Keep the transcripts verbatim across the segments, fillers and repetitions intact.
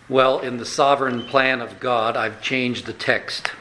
Well, in the sovereign plan of God, I've changed the text.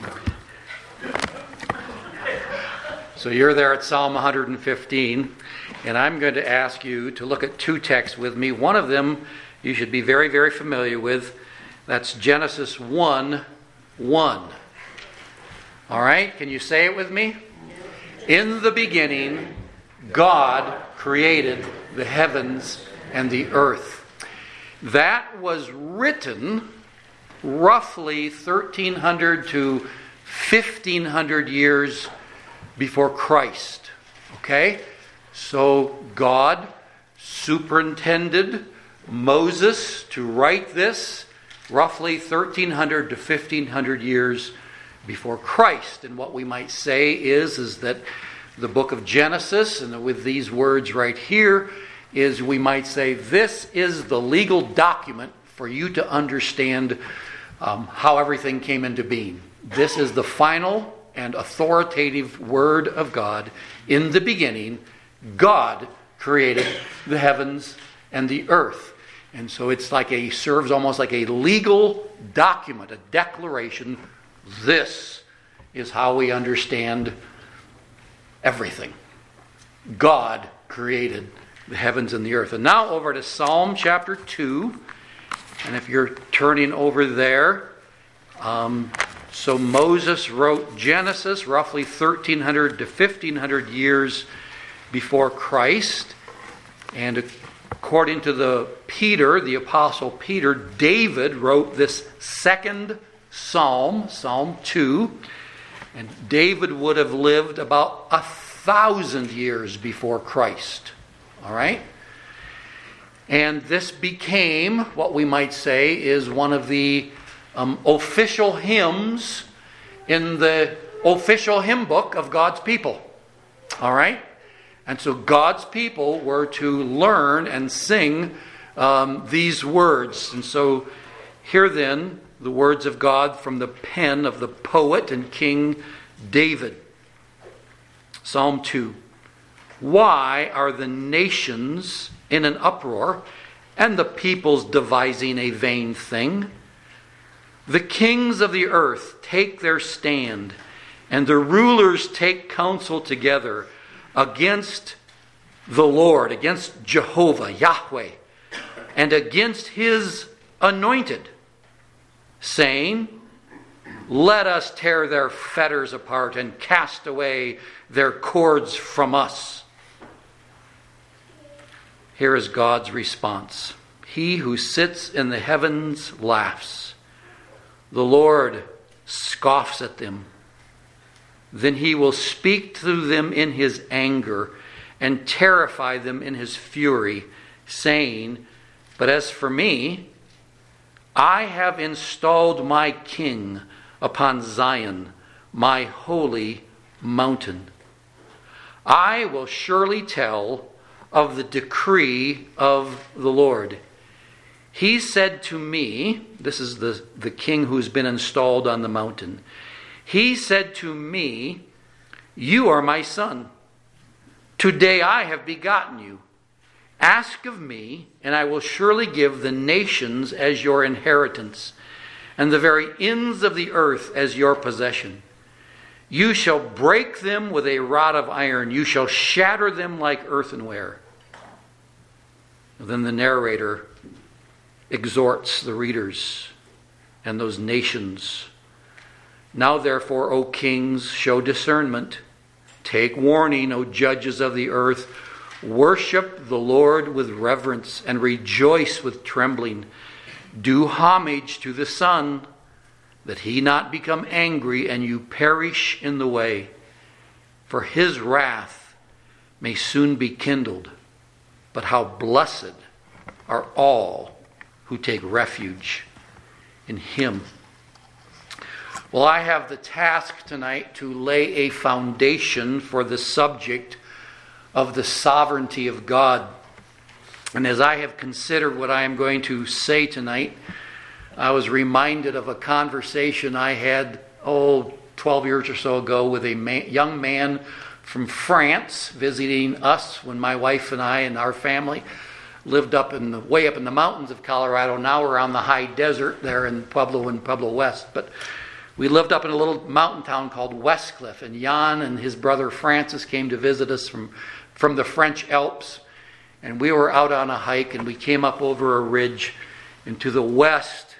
So you're there at Psalm one hundred fifteen, and I'm going to ask you to look at two texts with me. One of them you should be very, very familiar with. That's Genesis one one. All right, can you say it with me? In the beginning, God created the heavens and the earth. That was written roughly thirteen hundred to fifteen hundred years before Christ. Okay? So God superintended Moses to write this roughly thirteen hundred to fifteen hundred years before Christ. And what we might say is, is that the book of Genesis, and with these words right here, is we might say this is the legal document for you to understand um, how everything came into being. This is the final and authoritative word of God. In the beginning, God created the heavens and the earth. And so it's like a, serves almost like a legal document, a declaration. This is how we understand everything. God created the heavens and the earth. And now over to Psalm chapter two. And if you're turning over there, um, so Moses wrote Genesis roughly thirteen hundred to fifteen hundred years before Christ. And according to the Peter, the apostle Peter, David wrote this second psalm, Psalm two. And David would have lived about a thousand years before Christ. All right? And this became, what we might say, is one of the um, official hymns in the official hymn book of God's people. All right? And so God's people were to learn and sing um, these words. And so here then, the words of God from the pen of the poet and King David. Psalm two. Why are the nations in an uproar, and the peoples devising a vain thing? The kings of the earth take their stand, and the rulers take counsel together against the Lord, against Jehovah, Yahweh, and against his anointed, saying, let us tear their fetters apart and cast away their cords from us. Here is God's response. He who sits in the heavens laughs. The Lord scoffs at them. Then he will speak to them in his anger and terrify them in his fury, saying, but as for me, I have installed my king upon Zion, my holy mountain. I will surely tell of the decree of the Lord. He said to me, this is the, the king who's been installed on the mountain. He said to me, you are my son. Today I have begotten you. Ask of me, and I will surely give the nations as your inheritance, and the very ends of the earth as your possession. You shall break them with a rod of iron. You shall shatter them like earthenware. Then the narrator exhorts the readers and those nations. Now therefore, O kings, show discernment. Take warning, O judges of the earth. Worship the Lord with reverence and rejoice with trembling. Do homage to the Son, that he not become angry and you perish in the way. For his wrath may soon be kindled. But how blessed are all who take refuge in him. Well, I have the task tonight to lay a foundation for the subject of the sovereignty of God. And as I have considered what I am going to say tonight, I was reminded of a conversation I had, oh, twelve years or so ago with a man, young man from France visiting us when my wife and I and our family lived up in the, way up in the mountains of Colorado. Now we're on the high desert there in Pueblo and Pueblo West. But we lived up in a little mountain town called Westcliff, and Jan and his brother Francis came to visit us from, from the French Alps. And we were out on a hike, and we came up over a ridge, and to the west,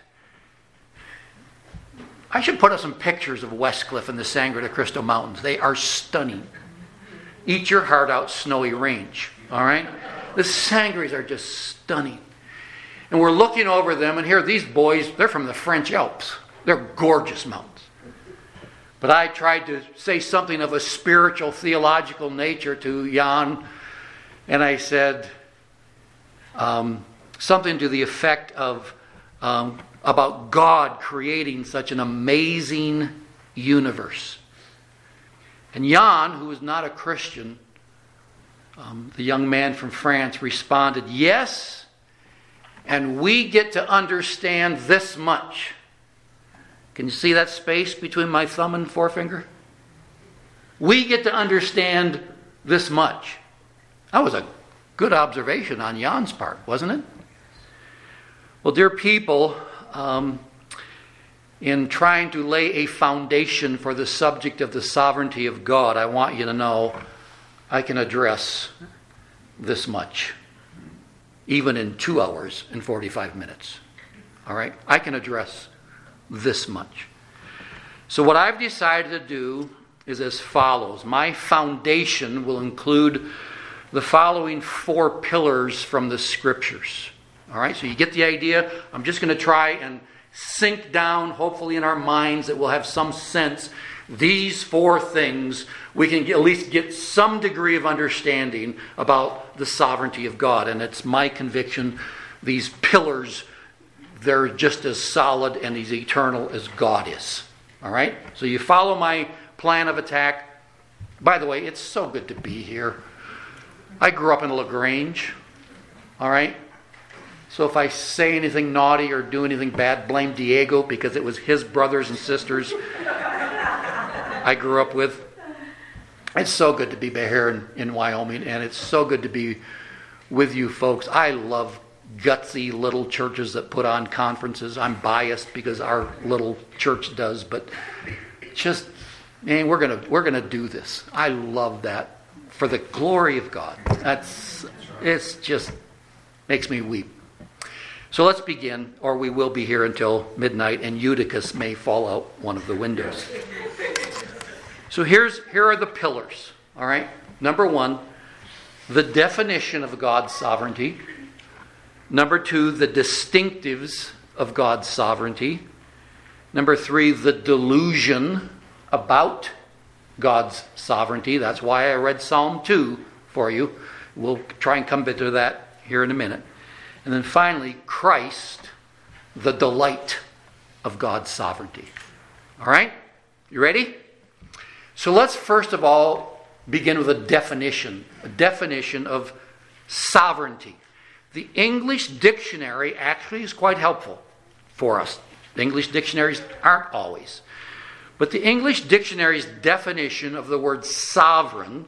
I should put up some pictures of Westcliff and the Sangre de Cristo Mountains. They are stunning. Eat your heart out, Snowy Range. All right? The Sangres are just stunning. And we're looking over them, and here these boys, they're from the French Alps. They're gorgeous mountains. But I tried to say something of a spiritual, theological nature to Jan, and I said um, something to the effect of um, about God creating such an amazing universe. And Jan, who was not a Christian, um, the young man from France, responded, yes, and we get to understand this much. Can you see that space between my thumb and forefinger? We get to understand this much. That was a good observation on Jan's part, wasn't it? Well, dear people, um, in trying to lay a foundation for the subject of the sovereignty of God, I want you to know I can address this much, even in two hours and forty-five minutes. All right? I can address this much. So what I've decided to do is as follows. My foundation will include the following four pillars from the Scriptures. All right, so you get the idea. I'm just going to try and sink down, hopefully in our minds, that we'll have some sense. These four things, we can at least get some degree of understanding about the sovereignty of God. And it's my conviction, these pillars, they're just as solid and as eternal as God is. All right, so you follow my plan of attack. By the way, it's so good to be here. I grew up in LaGrange, all right? So if I say anything naughty or do anything bad, blame Diego, because it was his brothers and sisters I grew up with. It's so good to be here in, in Wyoming, and it's so good to be with you folks. I love gutsy little churches that put on conferences. I'm biased because our little church does, but just, man, we're gonna we're gonna do this. I love that. For the glory of God. That's, it's just makes me weep. So let's begin, or we will be here until midnight, and Eutychus may fall out one of the windows. So here's here are the pillars. All right. Number one, the definition of God's sovereignty. Number two, the distinctives of God's sovereignty. Number three, the delusion about God's sovereignty. That's why I read Psalm two for you. We'll try and come back to that here in a minute. And then finally, Christ, the delight of God's sovereignty. All right? You ready? So let's first of all begin with a definition. A definition of sovereignty. The English dictionary actually is quite helpful for us. The English dictionaries aren't always. But the English dictionary's definition of the word sovereign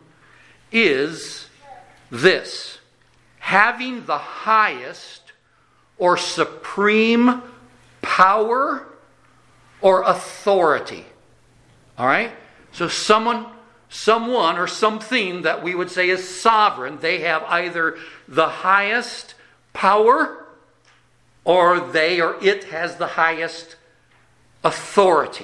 is this: having the highest or supreme power or authority. All right? So someone, someone or something that we would say is sovereign, they have either the highest power or they or it has the highest authority.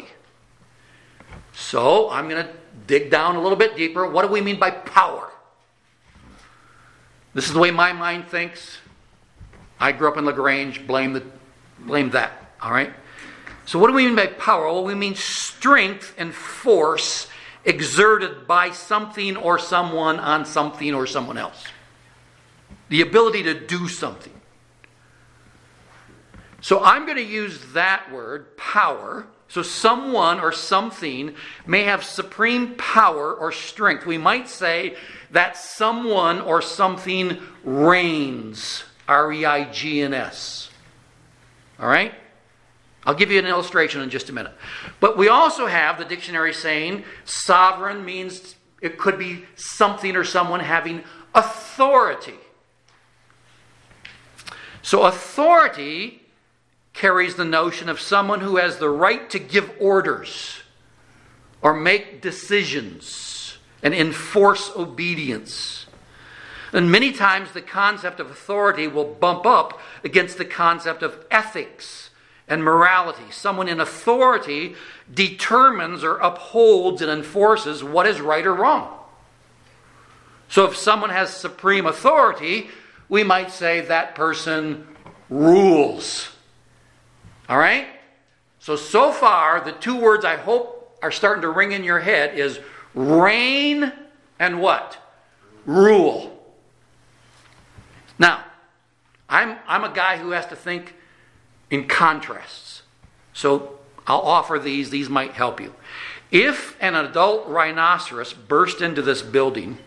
So I'm going to dig down a little bit deeper. What do we mean by power? This is the way my mind thinks. I grew up in LaGrange. Blame the, blame that. All right. So what do we mean by power? Well, we mean strength and force exerted by something or someone on something or someone else. The ability to do something. So I'm going to use that word, power. So someone or something may have supreme power or strength. We might say that someone or something reigns. R E I G N S. All right? I'll give you an illustration in just a minute. But we also have the dictionary saying sovereign means it could be something or someone having authority. So authority carries the notion of someone who has the right to give orders or make decisions and enforce obedience. And many times the concept of authority will bump up against the concept of ethics and morality. Someone in authority determines or upholds and enforces what is right or wrong. So if someone has supreme authority, we might say that person rules. All right? So, so far, the two words I hope are starting to ring in your head is reign and what? Rule. Now, I'm, I'm a guy who has to think in contrasts. So I'll offer these. These might help you. If an adult rhinoceros burst into this building,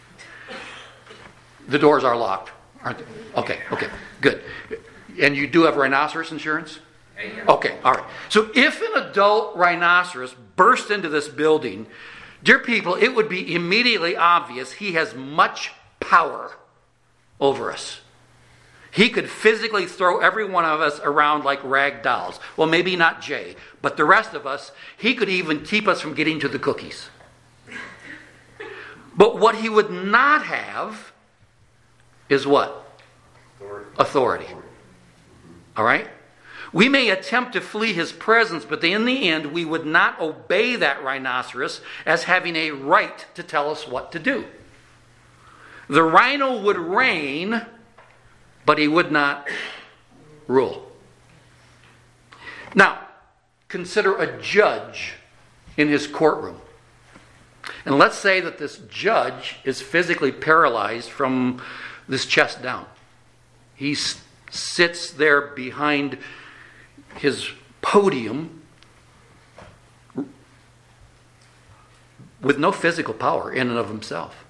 the doors are locked, aren't they? Okay, okay, good. And you do have rhinoceros insurance? Okay, all right. So if an adult rhinoceros burst into this building, dear people, it would be immediately obvious he has much power over us. He could physically throw every one of us around like rag dolls. Well, maybe not Jay, but the rest of us, he could even keep us from getting to the cookies. But what he would not have is what? Authority. Authority. All right? We may attempt to flee his presence, but in the end, we would not obey that rhinoceros as having a right to tell us what to do. The rhino would reign, but he would not rule. Now, consider a judge in his courtroom. And let's say that this judge is physically paralyzed from this chest down. He s- sits there behind his podium with no physical power in and of himself.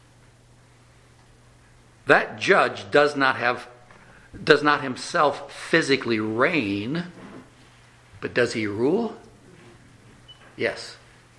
That judge does not have, does not himself physically reign, but does he rule? Yes.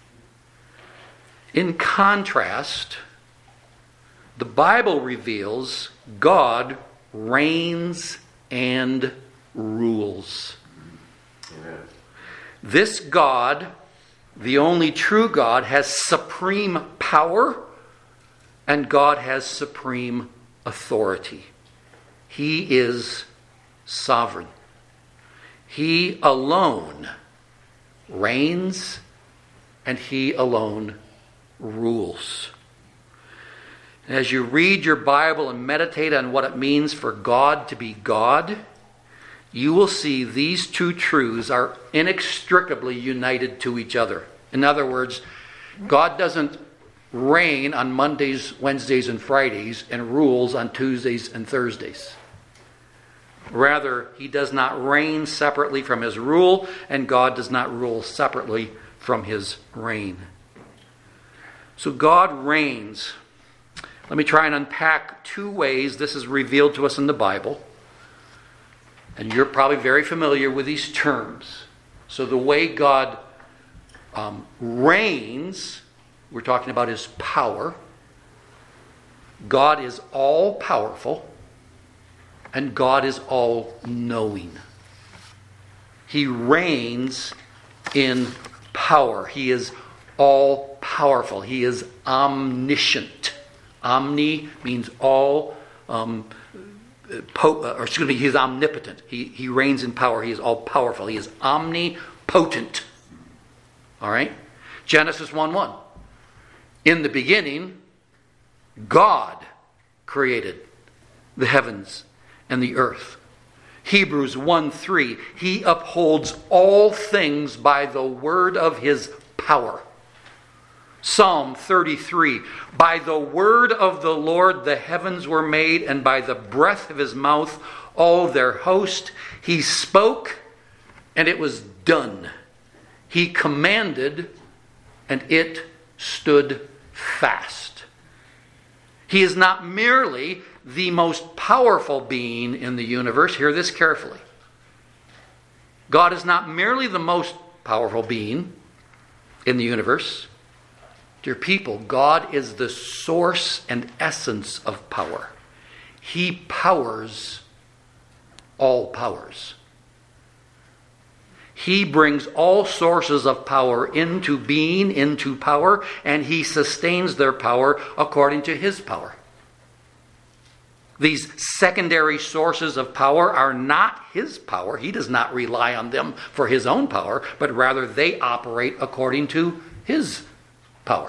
In contrast, the Bible reveals God reigns and rules. Amen. This God, the only true God, has supreme power, and God has supreme authority. He is sovereign. He alone reigns, and he alone rules. As you read your Bible and meditate on what it means for God to be God, you will see these two truths are inextricably united to each other. In other words, God doesn't reign on Mondays, Wednesdays, and Fridays and rules on Tuesdays and Thursdays. Rather, he does not reign separately from his rule, and God does not rule separately from his reign. So God reigns. Let me try and unpack two ways this is revealed to us in the Bible. And you're probably very familiar with these terms. So the way God um, reigns, we're talking about his power. God is all-powerful, and God is all-knowing. He reigns in power. He is all-powerful. He is omniscient. Omni means all, um, po- or excuse me, he is omnipotent. He, he reigns in power. He is all-powerful. He is omnipotent. All right? Genesis one one. In the beginning, God created the heavens and the earth. Hebrews one three. He upholds all things by the word of his power. Psalm thirty-three. By the word of the Lord the heavens were made, and by the breath of his mouth all their host. He spoke, and it was done. He commanded, and it stood fast. He is not merely the most powerful being in the universe. Hear this carefully. God is not merely the most powerful being in the universe. Dear people, God is the source and essence of power. He powers all powers. He brings all sources of power into being, into power, and he sustains their power according to his power. These secondary sources of power are not his power. He does not rely on them for his own power, but rather they operate according to his power.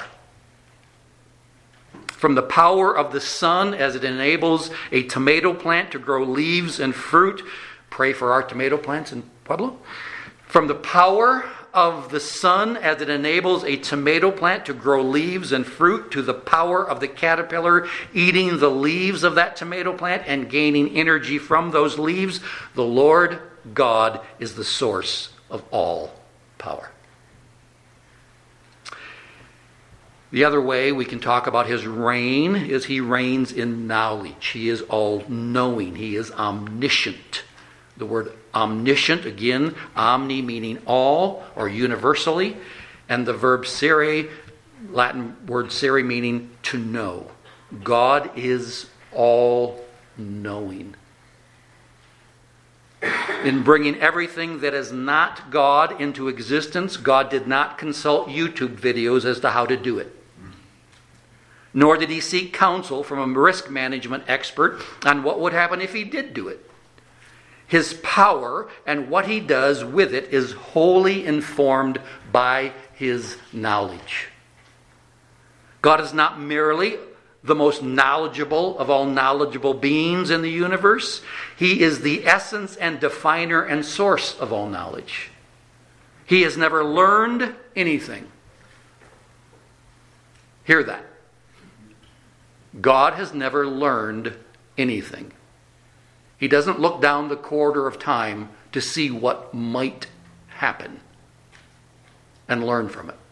From the power of the sun as it enables a tomato plant to grow leaves and fruit. Pray for our tomato plants in Pueblo. From the power of the sun as it enables a tomato plant to grow leaves and fruit, to the power of the caterpillar eating the leaves of that tomato plant and gaining energy from those leaves, the Lord God is the source of all power. The other way we can talk about his reign is he reigns in knowledge. He is all-knowing. He is omniscient. The word omniscient, again, omni meaning all or universally, and the verb sere, Latin word sere meaning to know. God is all-knowing. In bringing everything that is not God into existence, God did not consult YouTube videos as to how to do it. Nor did he seek counsel from a risk management expert on what would happen if he did do it. His power and what he does with it is wholly informed by his knowledge. God is not merely the most knowledgeable of all knowledgeable beings in the universe. He is the essence and definer and source of all knowledge. He has never learned anything. Hear that. God has never learned anything. He doesn't look down the corridor of time to see what might happen and learn from it.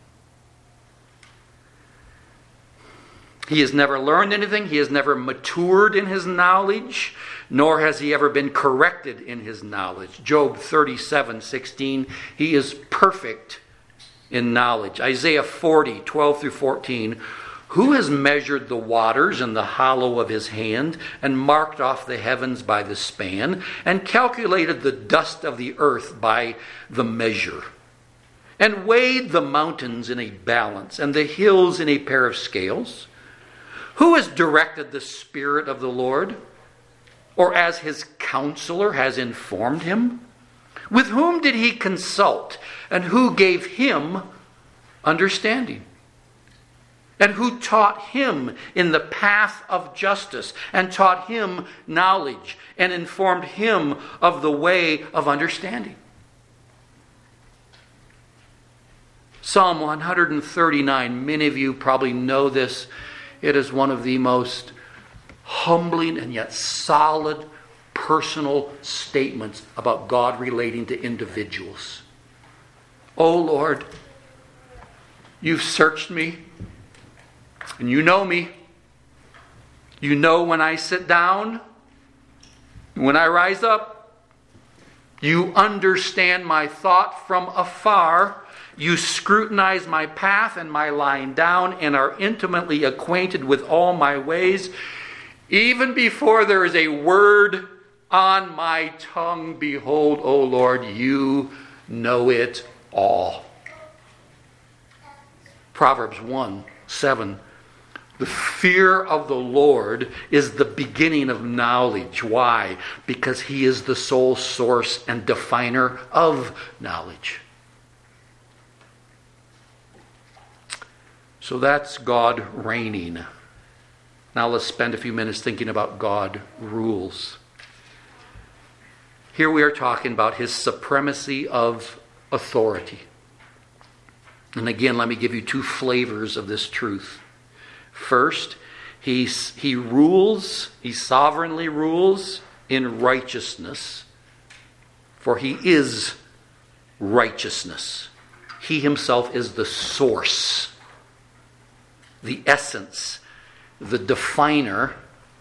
He has never learned anything. He has never matured in his knowledge, nor has he ever been corrected in his knowledge. Job thirty-seven sixteen, he is perfect in knowledge. Isaiah forty twelve through fourteen, who has measured the waters in the hollow of his hand, and marked off the heavens by the span, and calculated the dust of the earth by the measure, and weighed the mountains in a balance, and the hills in a pair of scales? Who has directed the Spirit of the Lord, or as his counselor has informed him? With whom did he consult, and who gave him understanding? And who taught him in the path of justice, and taught him knowledge, and informed him of the way of understanding? Psalm one thirty-nine, many of you probably know this. It is one of the most humbling and yet solid personal statements about God relating to individuals. Oh Lord, you've searched me, and you know me. You know when I sit down, when I rise up. You understand my thought from afar. You scrutinize my path and my lying down, and are intimately acquainted with all my ways. Even before there is a word on my tongue, behold, O Lord, you know it all. Proverbs one seven. The fear of the Lord is the beginning of knowledge. Why? Because he is the sole source and definer of knowledge. So that's God reigning. Now let's spend a few minutes thinking about God rules. Here we are talking about his supremacy of authority. And again, let me give you two flavors of this truth. First, he, he rules, he sovereignly rules in righteousness, for he is righteousness. He himself is the source, the essence, the definer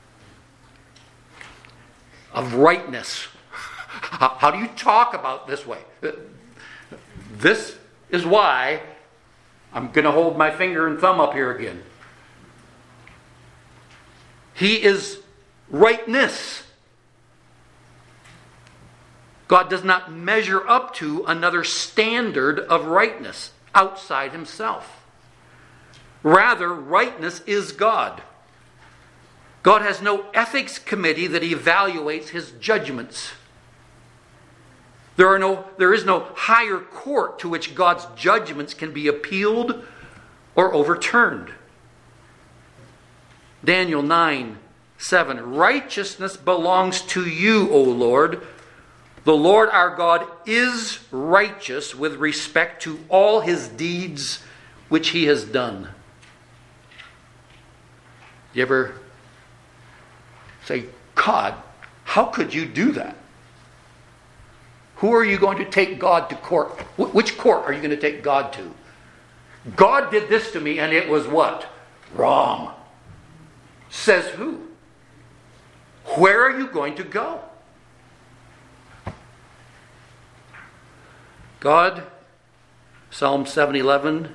of rightness. How, how do you talk about this way? This is why I'm going to hold my finger and thumb up here again. He is rightness. God does not measure up to another standard of rightness outside himself. Rather, rightness is God. God has no ethics committee that evaluates his judgments. There are no, there is no higher court to which God's judgments can be appealed or overturned. Daniel nine seven. Righteousness belongs to you, O Lord. The Lord our God is righteous with respect to all his deeds which he has done. You ever say, God, how could you do that? Who are you going to take God to court? Which court are you going to take God to? God did this to me and it was what? Wrong. Says who? Where are you going to go? God, Psalm seven eleven,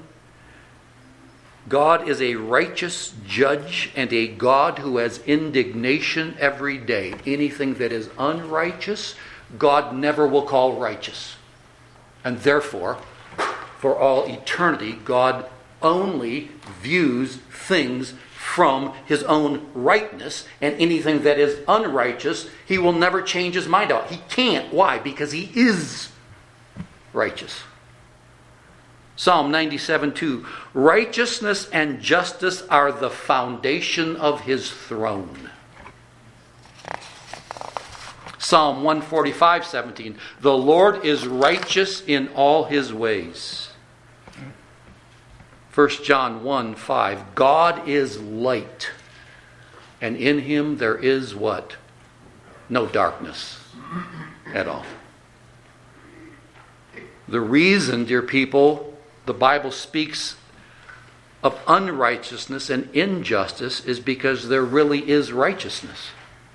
God is a righteous judge and a God who has indignation every day. Anything that is unrighteous, God never will call righteous. And therefore, for all eternity, God only views things from his own rightness, and anything that is unrighteous, he will never change his mind out. He can't. Why? Because he is righteous. Psalm ninety-seven two. Righteousness and justice are the foundation of his throne. Psalm one forty-five seventeen. The Lord is righteous in all his ways. First John one five. God is light, and in him there is what? No darkness at all. The reason, dear people, the Bible speaks of unrighteousness and injustice is because there really is righteousness.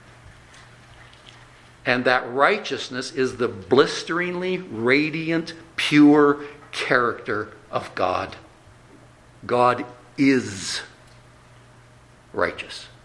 And that righteousness is the blisteringly radiant, pure character of God. God is righteous.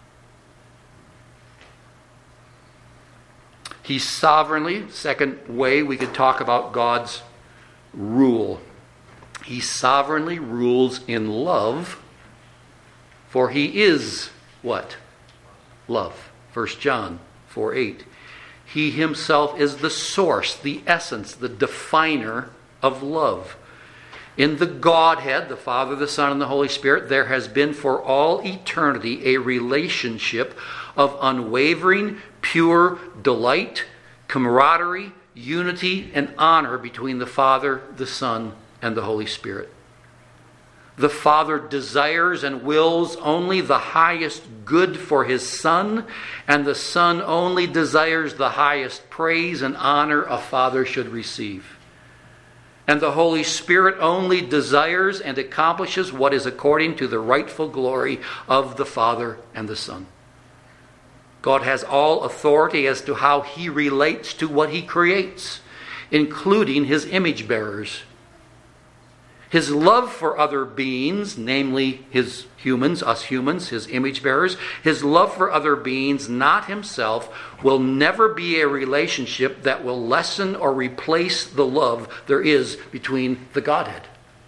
He sovereignly, second way we could talk about God's rule. He sovereignly rules in love, for he is what? Love. First John four eight. He himself is the source, the essence, the definer of love. In the Godhead, the Father, the Son, and the Holy Spirit, there has been for all eternity a relationship of unwavering, pure delight, camaraderie, unity, and honor between the Father, the Son, and the Holy Spirit. The Father desires and wills only the highest good for his Son, and the Son only desires the highest praise and honor a father should receive. And the Holy Spirit only desires and accomplishes what is according to the rightful glory of the Father and the Son. God has all authority as to how he relates to what he creates, including his image bearers. His love for other beings, namely his humans, us humans, his image bearers, his love for other beings, not himself, will never be a relationship that will lessen or replace the love there is between the Godhead.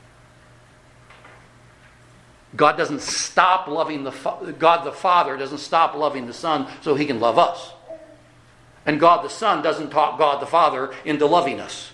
God doesn't stop loving the Fa- God the Father doesn't stop loving the Son so he can love us. And God the Son doesn't talk God the Father into loving us.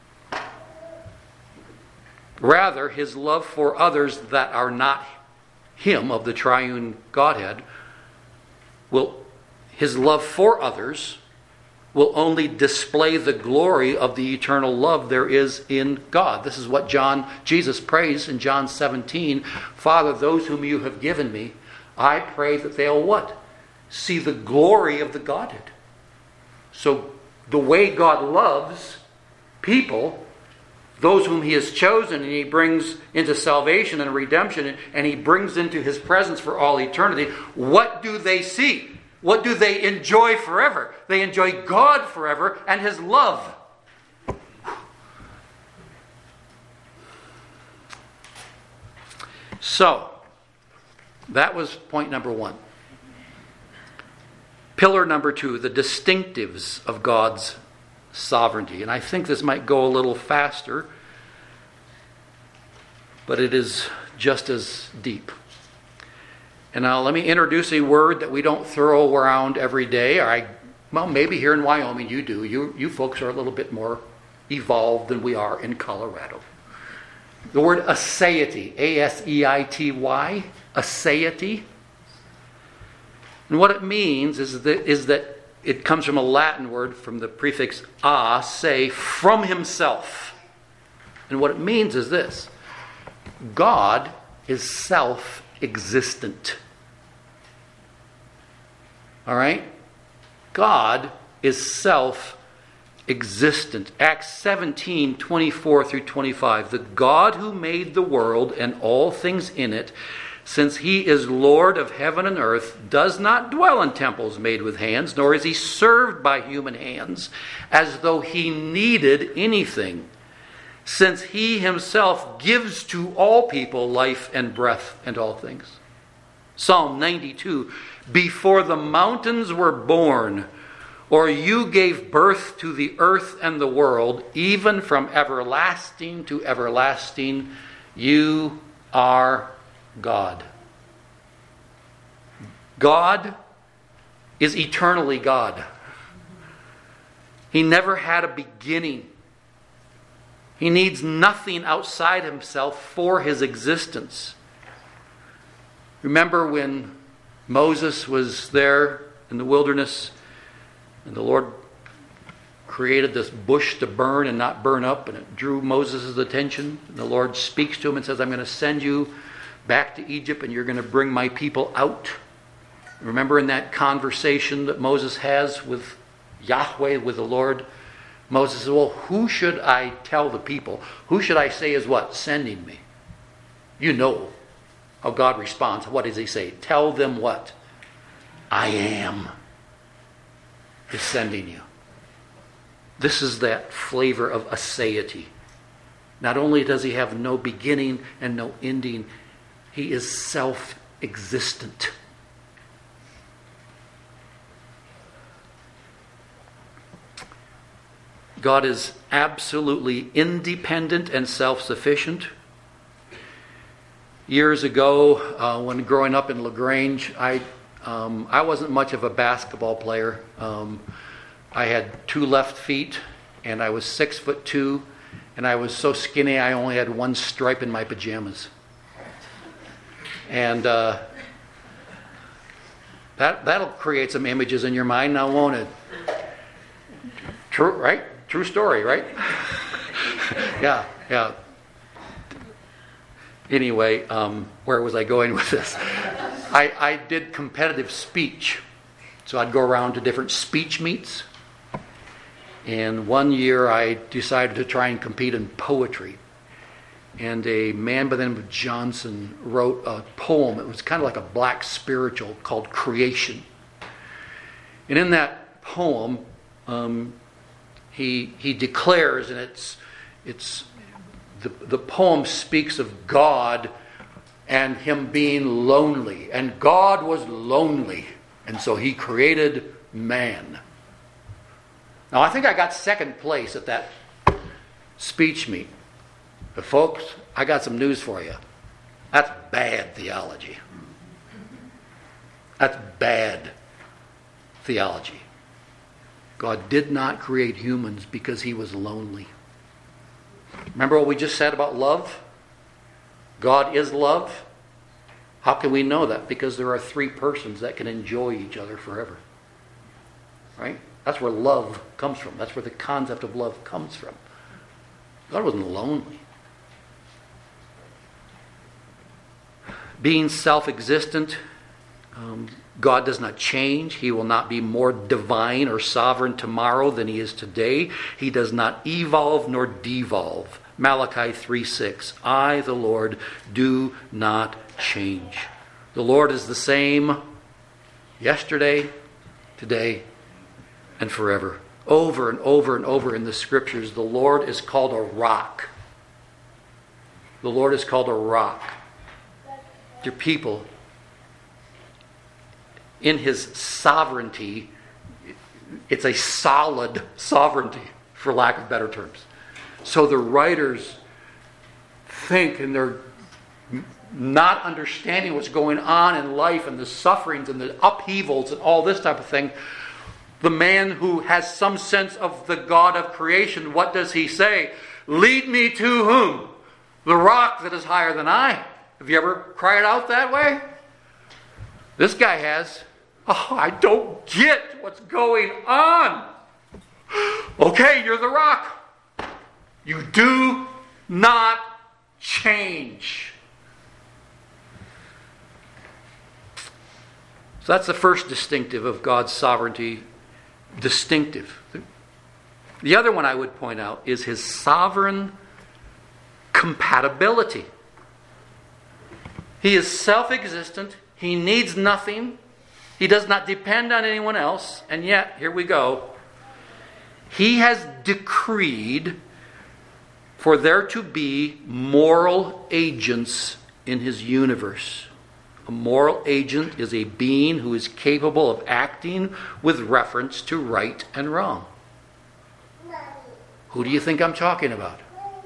Rather, his love for others that are not him, of the triune Godhead, will his love for others will only display the glory of the eternal love there is in God. This is what John Jesus prays in John seventeen. Father, those whom you have given me, I pray that they'll what? See the glory of the Godhead. So the way God loves people, those whom he has chosen and he brings into salvation and redemption and he brings into his presence for all eternity, what do they see? What do they enjoy forever? They enjoy God forever and his love. So, that was point number one. Pillar number two, the distinctives of God's sovereignty. And I think this might go a little faster, but it is just as deep. And now let me introduce a word that we don't throw around every day. Or I, well, maybe here in Wyoming you do. You, you folks are a little bit more evolved than we are in Colorado. The word aseity, A S E I T Y, aseity. And what it means is that, is that it comes from a Latin word from the prefix a, say, from himself. And what it means is this: God is self-existent. All right? God is self-existent. Acts seventeen, twenty-four through twenty-five. The God who made the world and all things in it, since he is Lord of heaven and earth, does not dwell in temples made with hands, nor is he served by human hands, as though he needed anything, since he himself gives to all people life and breath and all things. Psalm ninety-two, before the mountains were born, or you gave birth to the earth and the world, even from everlasting to everlasting, you are God. God is eternally God. He never had a beginning. He needs nothing outside himself for his existence. Remember when Moses was there in the wilderness and the Lord created this bush to burn and not burn up, and it drew Moses' attention. And the Lord speaks to him and says, I'm going to send you back to Egypt and you're going to bring my people out. Remember in that conversation that Moses has with Yahweh, with the Lord, Moses says, well, who should I tell the people? Who should I say is what? Sending me. You know how God responds. What does he say? Tell them what? I am is sending you. This is that flavor of aseity. Not only does he have no beginning and no ending, he is self-existent. God is absolutely independent and self-sufficient. Years ago, uh, when growing up in LaGrange, I um, I wasn't much of a basketball player. Um, I had two left feet, and I was six foot two, and I was so skinny I only had one stripe in my pajamas. And uh, that that'll create some images in your mind now, won't it? True, right? True story, right? yeah, yeah. Anyway, um, where was I going with this? I, I did competitive speech. So I'd go around to different speech meets. And one year I decided to try and compete in poetry. And a man by the name of Johnson wrote a poem. It was kind of like a black spiritual called Creation. And in that poem, um, he he declares, and it's it's the the poem speaks of God and him being lonely. And God was lonely. And so he created man. Now I think I got second place at that speech meet. But folks, I got some news for you. That's bad theology. That's bad theology. God did not create humans because he was lonely. Remember what we just said about love? God is love. How can we know that? Because there are three persons that can enjoy each other forever. Right? That's where love comes from. That's where the concept of love comes from. God wasn't lonely. Being self-existent, um, God does not change. He will not be more divine or sovereign tomorrow than he is today. He does not evolve nor devolve. Malachi three six. I, the Lord, do not change. The Lord is the same yesterday, today, and forever. Over and over and over in the scriptures, the Lord is called a rock. The Lord is called a rock. Dear people, in his sovereignty, it's a solid sovereignty. for lack of better terms. So the writers think, and they're not understanding what's going on in life and the sufferings and the upheavals and all this type of thing. The man who has some sense of the God of creation, what does he say? Lead me to whom? The rock that is higher than I. Have you ever cried out that way? This guy has. Oh, I don't get what's going on. Okay, you're the rock. You do not change. So that's the first distinctive of God's sovereignty. Distinctive. The other one I would point out is his sovereign compatibility. He is self-existent. He needs nothing. He does not depend on anyone else. And yet, here we go. He has decreed for there to be moral agents in his universe. A moral agent is a being who is capable of acting with reference to right and wrong. Who do you think I'm talking about?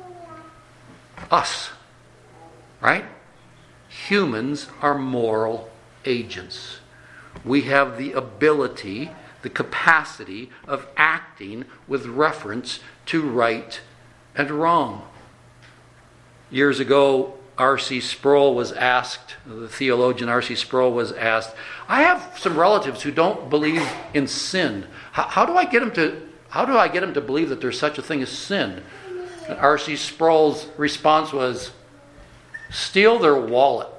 Us. Right? Humans are moral agents. We have the ability, the capacity of acting with reference to right and wrong. Years ago, R C Sproul was asked, the theologian R C Sproul was asked, I have some relatives who don't believe in sin. How, how do I get them to how do I get them to believe that there's such a thing as sin? And R C Sproul's response was, steal their wallet.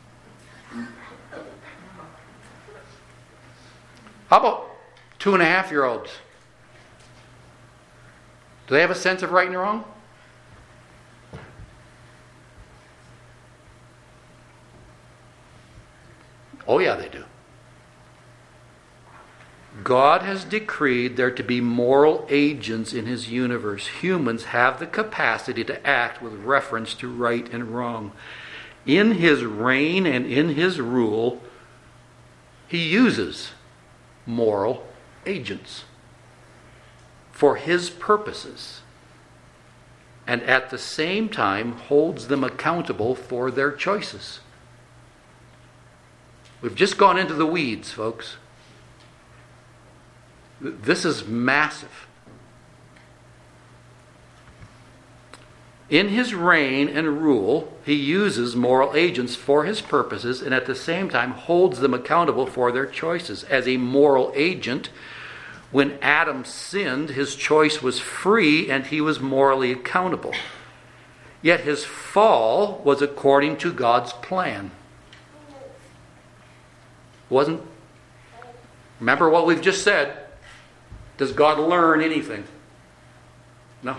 How about two and a half year olds? Do they have a sense of right and wrong? Oh yeah, they do. God has decreed there to be moral agents in his universe. Humans have the capacity to act with reference to right and wrong. In his reign and in his rule, he uses moral agents for his purposes, and at the same time holds them accountable for their choices. We've just gone into the weeds, folks. This is massive. In his reign and rule, he uses moral agents for his purposes and at the same time holds them accountable for their choices. As a moral agent, when Adam sinned, his choice was free and he was morally accountable. Yet his fall was according to God's plan. Wasn't. Remember what we've just said. Does God learn anything? No.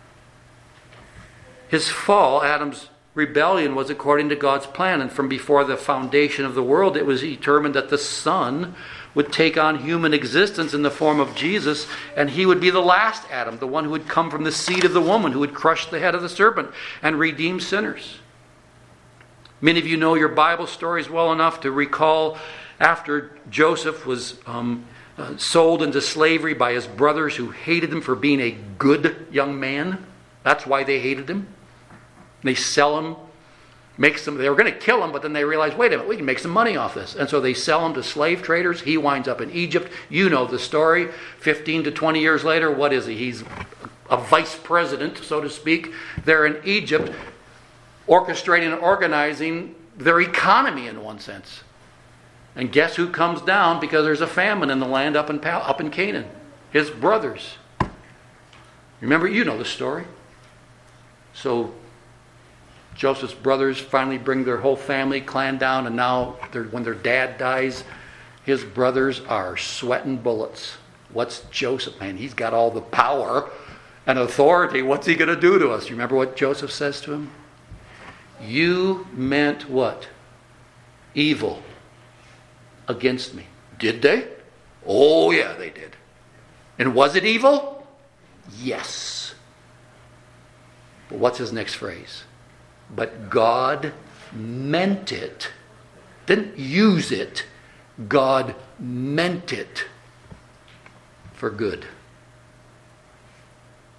His fall, Adam's rebellion, was according to God's plan. And from before the foundation of the world, it was determined that the Son would take on human existence in the form of Jesus, and he would be the last Adam, the one who would come from the seed of the woman, who would crush the head of the serpent and redeem sinners. Many of you know your Bible stories well enough to recall after Joseph was um, uh, sold into slavery by his brothers who hated him for being a good young man. That's why they hated him. They sell him, make some, they were going to kill him, but then they realized, wait a minute, we can make some money off this. And so they sell him to slave traders. He winds up in Egypt. You know the story. fifteen to twenty years later, what is he? He's a vice president, so to speak. They're in Egypt, orchestrating and organizing their economy in one sense. And guess who comes down because there's a famine in the land up in, up in Canaan? His brothers. Remember, you know the story. So Joseph's brothers finally bring their whole family clan down, and now when their dad dies, his brothers are sweating bullets. What's Joseph? Man, he's got all the power and authority. What's he going to do to us? Remember what Joseph says to him? You meant what? Evil against me. Did they? Oh yeah, they did. And was it evil? Yes. But what's his next phrase? But God meant it. Didn't use it. God meant it for good.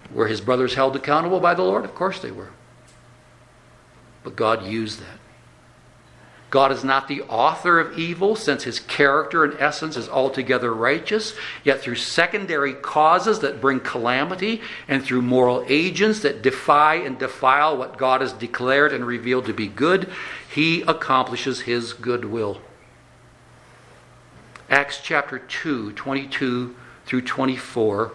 Were his brothers held accountable by the Lord? Of course they were. But God used that. God is not the author of evil, since his character and essence is altogether righteous. Yet through secondary causes that bring calamity, and through moral agents that defy and defile what God has declared and revealed to be good, he accomplishes his good will. Acts chapter two, twenty-two through twenty-four.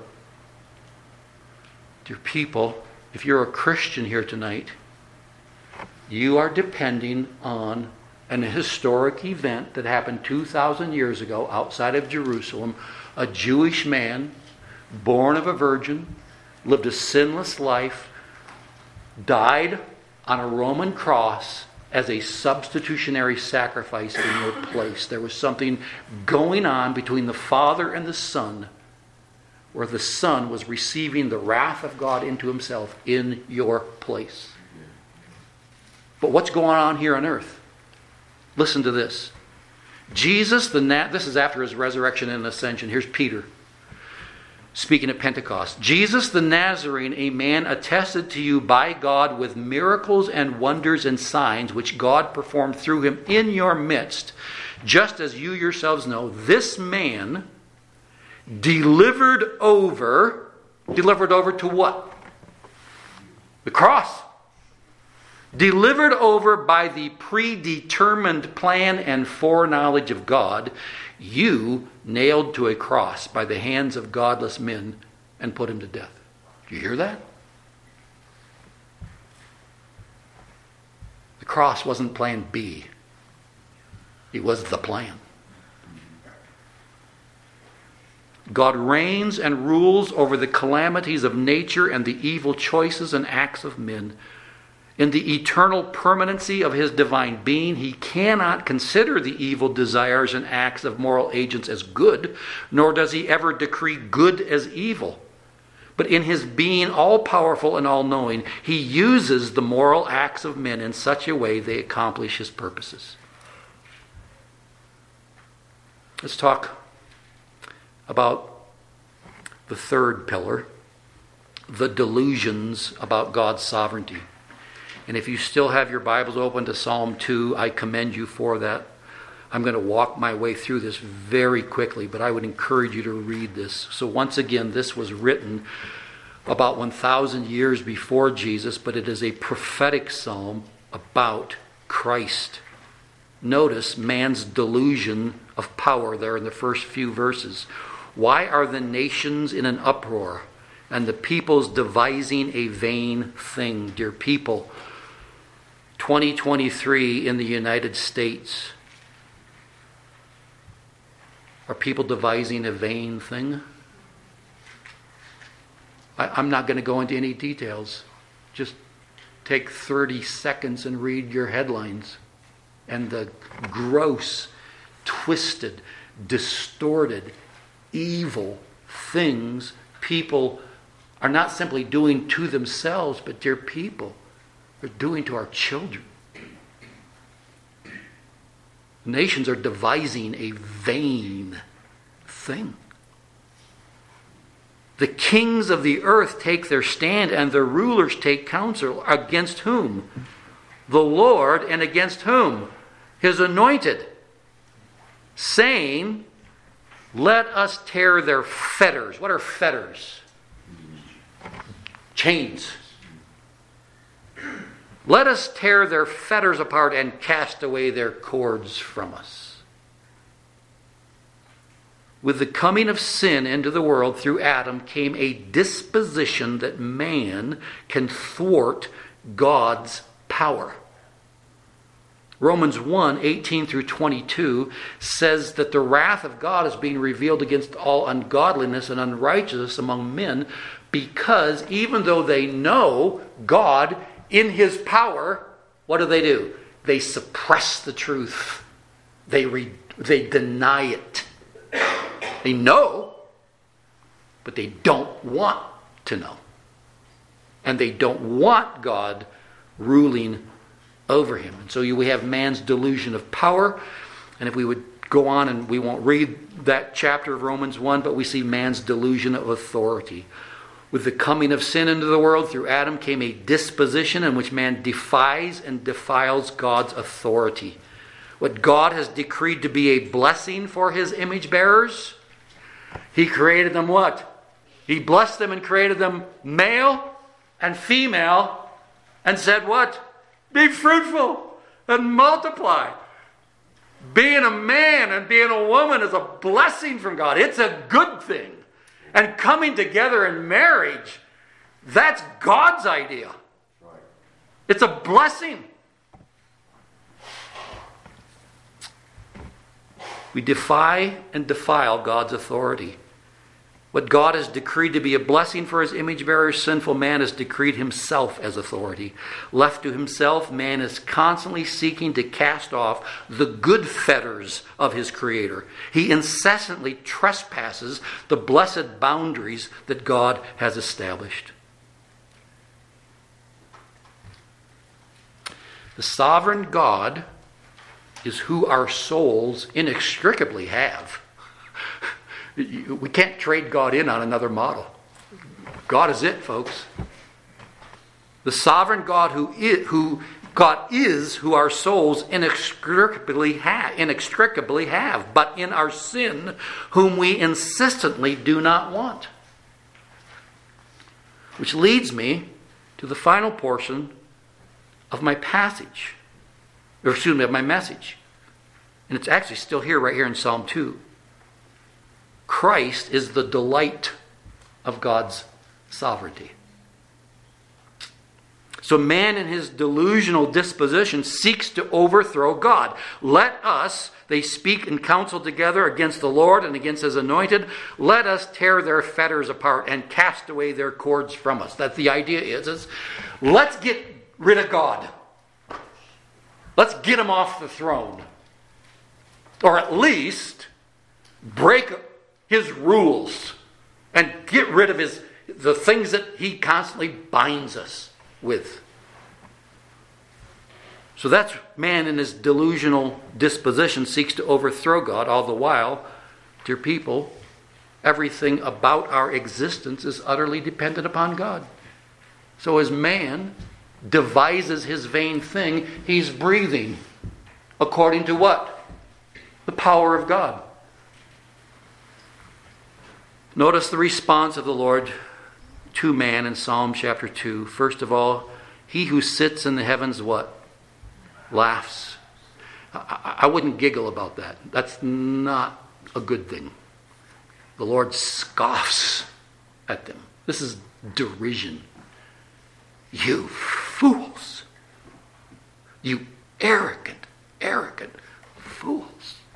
Dear people, if you're a Christian here tonight, you are depending on an historic event that happened two thousand years ago outside of Jerusalem. A Jewish man, born of a virgin, lived a sinless life, died on a Roman cross as a substitutionary sacrifice in your place. There was something going on between the Father and the Son, where the Son was receiving the wrath of God into himself in your place. But what's going on here on earth? Listen to this. Jesus, the Na- this is after his resurrection and ascension. Here's Peter speaking at Pentecost. Jesus the Nazarene, a man attested to you by God with miracles and wonders and signs, which God performed through him in your midst, just as you yourselves know. This man delivered over, delivered over to what? The cross. Delivered over by the predetermined plan and foreknowledge of God, you nailed to a cross by the hands of godless men and put him to death. Do you hear that? The cross wasn't plan B. It was the plan. God reigns and rules over the calamities of nature and the evil choices and acts of men. In the eternal permanency of his divine being, he cannot consider the evil desires and acts of moral agents as good, nor does he ever decree good as evil. But in his being all-powerful and all-knowing, he uses the moral acts of men in such a way they accomplish his purposes. Let's talk about the third pillar, the delusions about God's sovereignty. And if you still have your Bibles open to Psalm two, I commend you for that. I'm going to walk my way through this very quickly, but I would encourage you to read this. So once again, this was written about one thousand years before Jesus, but it is a prophetic psalm about Christ. Notice man's delusion of power there in the first few verses. Why are the nations in an uproar, and the peoples devising a vain thing? Dear people, twenty twenty-three in the United States, are people devising a vain thing? I, I'm not going to go into any details. Just take thirty seconds and read your headlines. And the gross, twisted, distorted, evil things people are not simply doing to themselves, but dear people, they're doing to our children. Nations are devising a vain thing. The kings of the earth take their stand, and the rulers take counsel. Against whom? The Lord. And against whom? His anointed. Saying, let us tear their fetters. What are fetters? Chains. Let us tear their fetters apart and cast away their cords from us. With the coming of sin into the world through Adam came a disposition that man can thwart God's power. Romans one, eighteen through twenty-two says that the wrath of God is being revealed against all ungodliness and unrighteousness among men, because even though they know God in his power, what do they do? They suppress the truth. They re, they deny it. They know, but they don't want to know. And they don't want God ruling over him. And so you, we have man's delusion of power. And if we would go on, and we won't read that chapter of Romans one, but we see man's delusion of authority. With the coming of sin into the world through Adam came a disposition in which man defies and defiles God's authority. What God has decreed to be a blessing for his image bearers, he created them what? He blessed them and created them male and female and said what? Be fruitful and multiply. Being a man and being a woman is a blessing from God. It's a good thing. And coming together in marriage, that's God's idea. It's a blessing. We defy and defile God's authority. What God has decreed to be a blessing for his image bearers, sinful man has decreed himself as authority. Left to himself, man is constantly seeking to cast off the good fetters of his Creator. He incessantly trespasses the blessed boundaries that God has established. The sovereign God is who our souls inextricably have. We can't trade God in on another model. God is it, folks. The sovereign God who is, who God is, who our souls inextricably have, inextricably have, but in our sin, whom we insistently do not want. Which leads me to the final portion of my passage, or excuse me, of my message. And it's actually still here, right here in Psalm two. Christ is the delight of God's sovereignty. So man in his delusional disposition seeks to overthrow God. Let us, they speak and counsel together against the Lord and against his anointed. Let us tear their fetters apart and cast away their cords from us. That the idea is, is let's get rid of God. Let's get him off the throne. Or at least break his rules and get rid of his the things that he constantly binds us with. So that's man in his delusional disposition seeks to overthrow God. All the while, dear people, everything about our existence is utterly dependent upon God. So as man devises his vain thing, he's breathing according to what? The power of God. Notice the response of the Lord to man in Psalm chapter two. First of all, he who sits in the heavens what? Laughs. I, I wouldn't giggle about that. That's not a good thing. The Lord scoffs at them. This is derision. You fools. You arrogant, arrogant fools.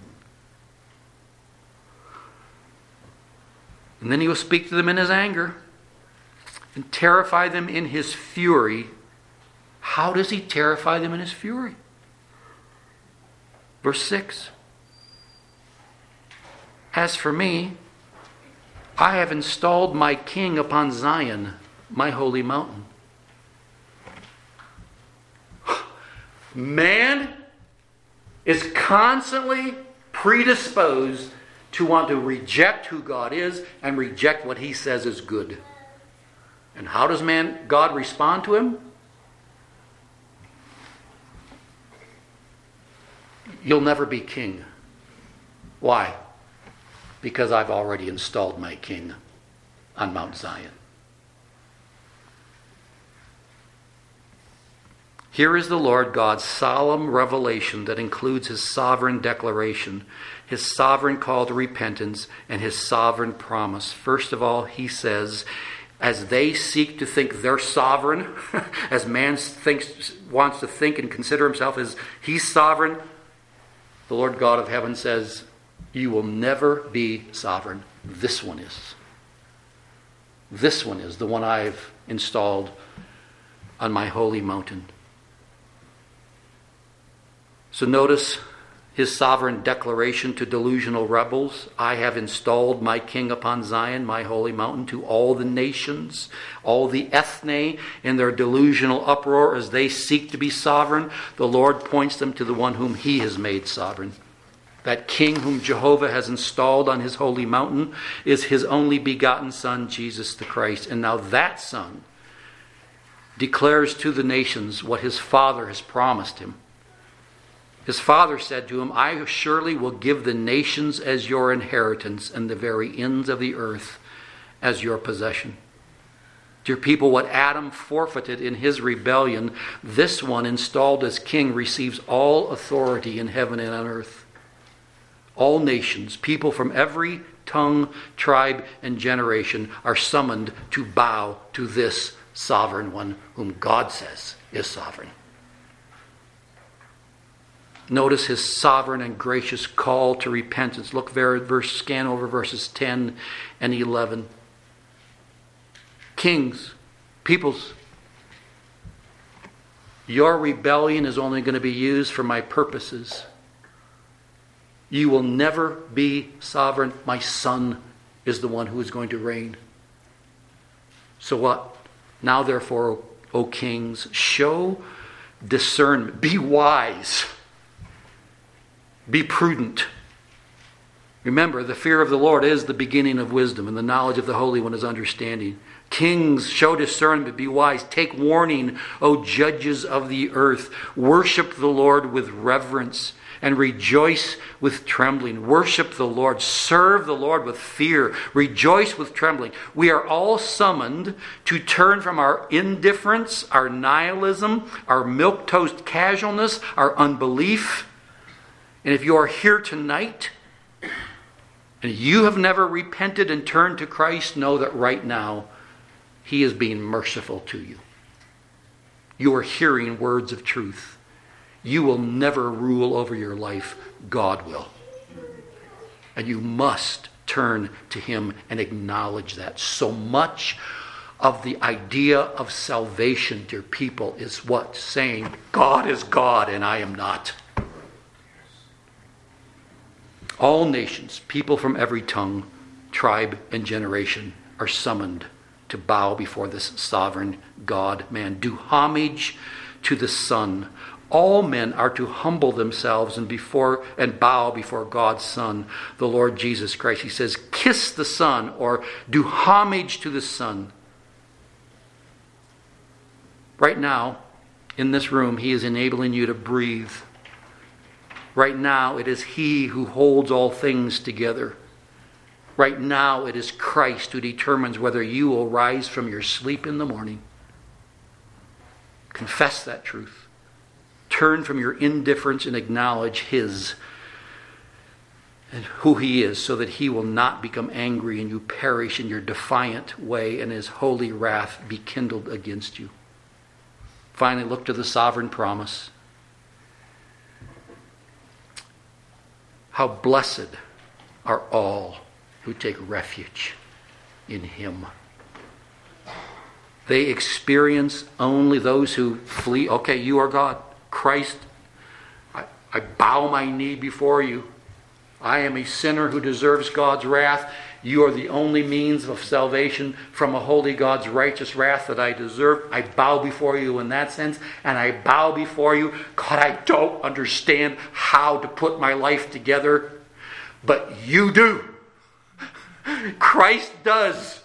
And then he will speak to them in his anger and terrify them in his fury. How does he terrify them in his fury? Verse six. As for me, I have installed my king upon Zion, my holy mountain. Man is constantly predisposed to want to reject who God is and reject what he says is good. And how does man, God respond to him? You'll never be king. Why? Because I've already installed my king on Mount Zion. Here is the Lord God's solemn revelation that includes his sovereign declaration, his sovereign call to repentance, and his sovereign promise. First of all, he says, as they seek to think they're sovereign, as man thinks, wants to think and consider himself as he's sovereign, the Lord God of heaven says, you will never be sovereign. This one is. This one is the one I've installed on my holy mountain. So notice his sovereign declaration to delusional rebels. I have installed my king upon Zion, my holy mountain, to all the nations, all the ethne in their delusional uproar as they seek to be sovereign. The Lord points them to the one whom he has made sovereign. That king whom Jehovah has installed on his holy mountain is his only begotten Son, Jesus the Christ. And now that Son declares to the nations what his Father has promised him. His Father said to him, I surely will give the nations as your inheritance and the very ends of the earth as your possession. Dear people, what Adam forfeited in his rebellion, this one installed as king receives all authority in heaven and on earth. All nations, people from every tongue, tribe, and generation are summoned to bow to this sovereign one whom God says is sovereign. Notice his sovereign and gracious call to repentance. Look there, verse, scan over verses ten and eleven. Kings, peoples, your rebellion is only going to be used for my purposes. You will never be sovereign. My Son is the one who is going to reign. So what? Now therefore, O kings, show discernment. Be wise. Be prudent. Remember, the fear of the Lord is the beginning of wisdom, and the knowledge of the Holy One is understanding. Kings, show discernment, be wise. Take warning, O judges of the earth. Worship the Lord with reverence and rejoice with trembling. Worship the Lord. Serve the Lord with fear. Rejoice with trembling. We are all summoned to turn from our indifference, our nihilism, our milquetoast casualness, our unbelief. And if you are here tonight and you have never repented and turned to Christ, know that right now He is being merciful to you. You are hearing words of truth. You will never rule over your life. God will. And you must turn to Him and acknowledge that. So much of the idea of salvation, dear people, is what? Saying, God is God and I am not. All nations, people from every tongue, tribe, and generation are summoned to bow before this sovereign God, man. Do homage to the Son. All men are to humble themselves and before and bow before God's Son, the Lord Jesus Christ. He says, kiss the Son, or do homage to the Son. Right now, in this room, He is enabling you to breathe. Right now, it is He who holds all things together. Right now, it is Christ who determines whether you will rise from your sleep in the morning. Confess that truth. Turn from your indifference and acknowledge His and who He is, so that He will not become angry and you perish in your defiant way and His holy wrath be kindled against you. Finally, look to the sovereign promise. How blessed are all who take refuge in Him. They experience only those who flee. Okay, you are God. Christ, I, I bow my knee before you. I am a sinner who deserves God's wrath. You are the only means of salvation from a holy God's righteous wrath that I deserve. I bow before you in that sense, and I bow before you. God, I don't understand how to put my life together, but you do. Christ does.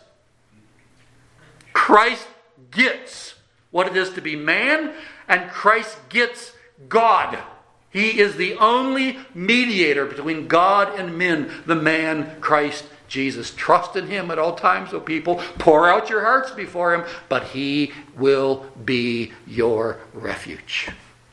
Christ gets what it is to be man, and Christ gets God. He is the only mediator between God and men, the man Christ Jesus. Trust in Him at all times, O people. Pour out your hearts before Him, but He will be your refuge.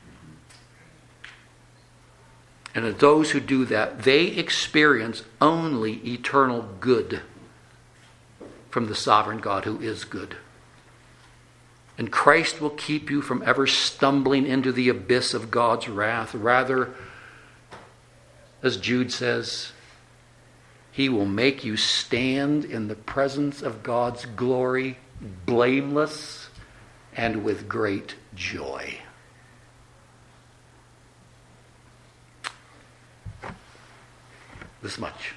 And of those who do that, they experience only eternal good from the sovereign God who is good. And Christ will keep you from ever stumbling into the abyss of God's wrath. Rather, as Jude says, He will make you stand in the presence of God's glory, blameless and with great joy. This much.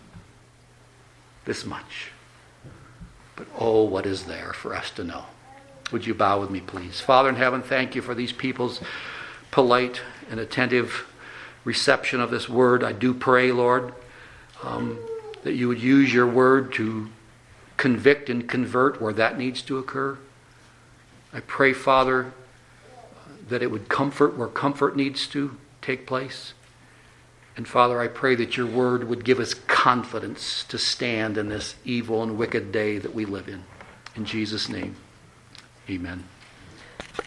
This much. But oh, what is there for us to know? Would you bow with me, please? Father in heaven, thank you for these people's polite and attentive reception of this word. I do pray, Lord, um, that you would use your word to convict and convert where that needs to occur. I pray, Father, that it would comfort where comfort needs to take place. And Father, I pray that your word would give us confidence to stand in this evil and wicked day that we live in. In Jesus' name, amen.